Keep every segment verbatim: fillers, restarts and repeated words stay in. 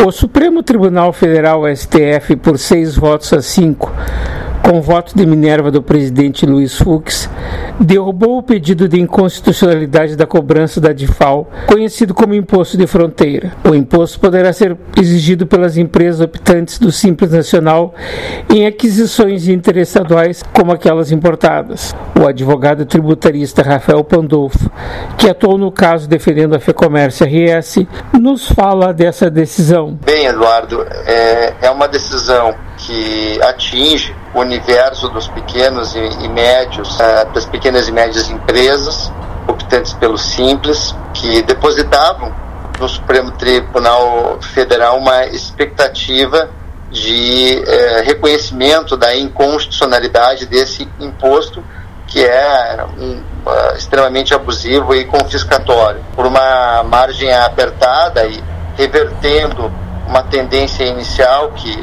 O Supremo Tribunal Federal, S T F, por seis votos a cinco, com voto de Minerva do presidente Luiz Fux, derrubou o pedido de inconstitucionalidade da cobrança da D I F A L, conhecido como Imposto de Fronteira. O imposto poderá ser exigido pelas empresas optantes do Simples Nacional em aquisições interestaduais como aquelas importadas. O advogado tributarista Rafael Pandolfo, que atuou no caso defendendo a FEComércio R S, nos fala dessa decisão. Bem, Eduardo, é, é uma decisão que atinge o universo dos pequenos e, e médios, é, das pequenas e médias empresas optantes pelo Simples, que depositavam no Supremo Tribunal Federal uma expectativa de é, reconhecimento da inconstitucionalidade desse imposto, que é um, uh, extremamente abusivo e confiscatório. Por uma margem apertada e revertendo uma tendência inicial que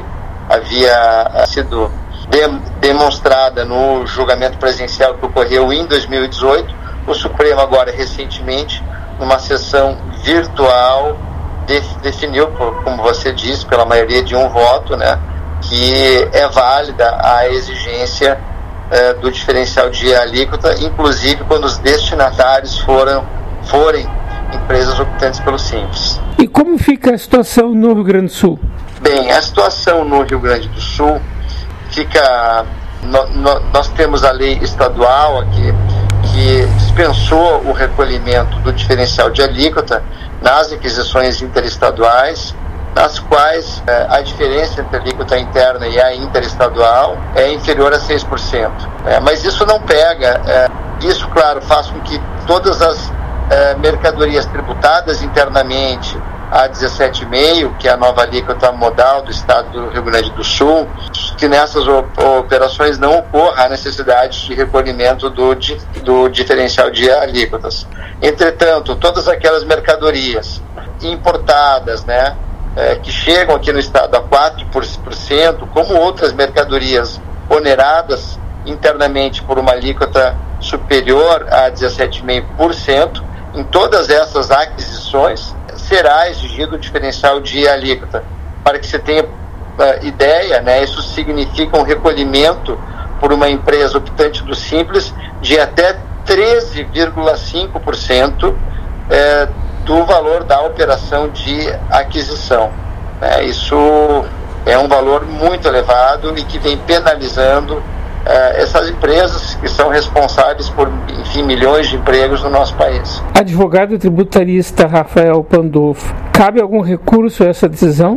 havia sido de, demonstrada no julgamento presencial que ocorreu em dois mil e dezoito, o Supremo agora recentemente, numa sessão virtual, de, definiu, por, como você disse, pela maioria de um voto, né, que é válida a exigência eh, do diferencial de alíquota, inclusive quando os destinatários foram, forem empresas optantes pelo Simples. E como fica a situação no Rio Grande do Sul? Bem, a situação no Rio Grande do Sul fica... No, no, nós temos a lei estadual aqui que dispensou o recolhimento do diferencial de alíquota nas aquisições interestaduais, nas quais eh, a diferença entre a alíquota interna e a interestadual é inferior a seis por cento. É, mas isso não pega. É, isso, claro, faz com que todas as eh, mercadorias tributadas internamente a dezessete vírgula cinco, que é a nova alíquota modal do estado do Rio Grande do Sul, que nessas operações não ocorra a necessidade de recolhimento do, do diferencial de alíquotas. Entretanto, todas aquelas mercadorias importadas, né, é, que chegam aqui no estado a quatro por cento, como outras mercadorias oneradas internamente por uma alíquota superior a dezessete vírgula cinco por cento, em todas essas aquisições será exigido o diferencial de alíquota. Para que você tenha uh, ideia, né, isso significa um recolhimento por uma empresa optante do Simples de até treze vírgula cinco por cento eh, do valor da operação de aquisição. É, isso é um valor muito elevado e que vem penalizando Uh, essas empresas que são responsáveis por, enfim, milhões de empregos no nosso país. Advogado tributarista Rafael Pandolfo, cabe algum recurso a essa decisão?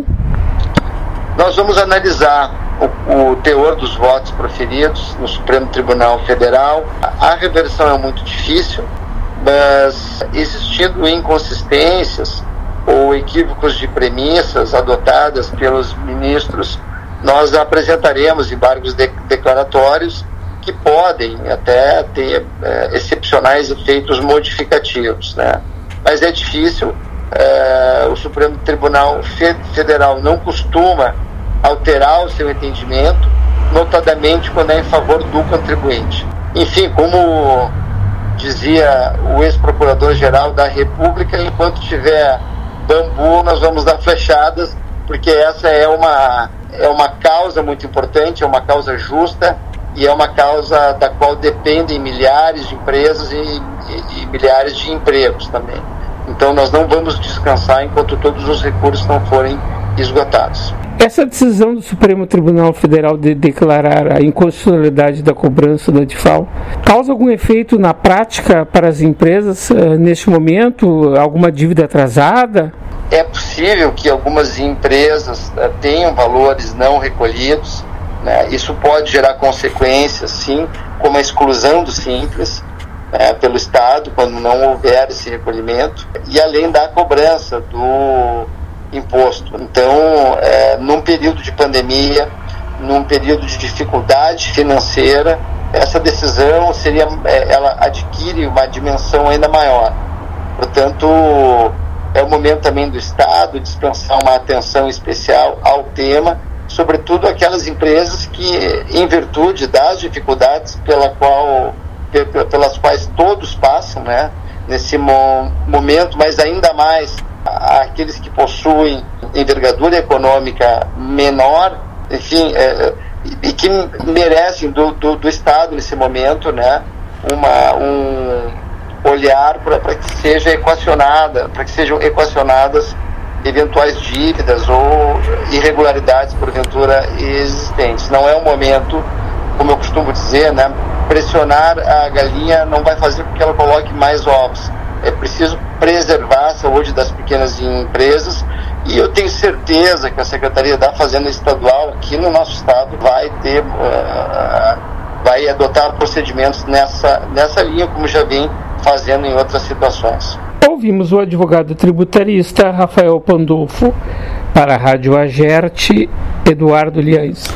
Nós vamos analisar o, o teor dos votos proferidos no Supremo Tribunal Federal. A, a reversão é muito difícil, mas existindo inconsistências ou equívocos de premissas adotadas pelos ministros, nós apresentaremos embargos de, declaratórios que podem até ter é, excepcionais efeitos modificativos, né? Mas é difícil, é, o Supremo Tribunal Federal não costuma alterar o seu entendimento, notadamente quando é em favor do contribuinte. Enfim, como dizia o ex-procurador-geral da República, enquanto tiver bambu, nós vamos dar flechadas, porque essa é uma... é uma causa muito importante, é uma causa justa e é uma causa da qual dependem milhares de empresas e, e, e milhares de empregos também. Então nós não vamos descansar enquanto todos os recursos não forem esgotados. Essa decisão do Supremo Tribunal Federal de declarar a inconstitucionalidade da cobrança da D I F A L causa algum efeito na prática para as empresas uh, neste momento? Alguma dívida atrasada? É possível que algumas empresas uh, tenham valores não recolhidos, né? Isso pode gerar consequências, sim, como a exclusão do Simples né, pelo Estado, quando não houver esse recolhimento, e além da cobrança do imposto. Então, é, num período de pandemia, num período de dificuldade financeira, essa decisão seria, é, ela adquire uma dimensão ainda maior. Portanto, é o momento também do Estado dispensar uma atenção especial ao tema, sobretudo aquelas empresas que, em virtude das dificuldades pela qual, pelas quais todos passam, né, nesse mo- momento, mas ainda mais aqueles que possuem envergadura econômica menor, enfim, é, e que merecem do, do, do Estado nesse momento, né, uma, um olhar para que seja equacionada, para que sejam equacionadas eventuais dívidas ou irregularidades porventura existentes. Não é um momento, como eu costumo dizer, né, pressionar a galinha não vai fazer com que ela coloque mais ovos. É preciso preservar a saúde das pequenas empresas, e eu tenho certeza que a Secretaria da Fazenda Estadual aqui no nosso estado vai ter, uh, vai adotar procedimentos nessa, nessa linha, como já vem fazendo em outras situações. Ouvimos o advogado tributarista Rafael Pandolfo. Para a Rádio Agerte, Eduardo Liães.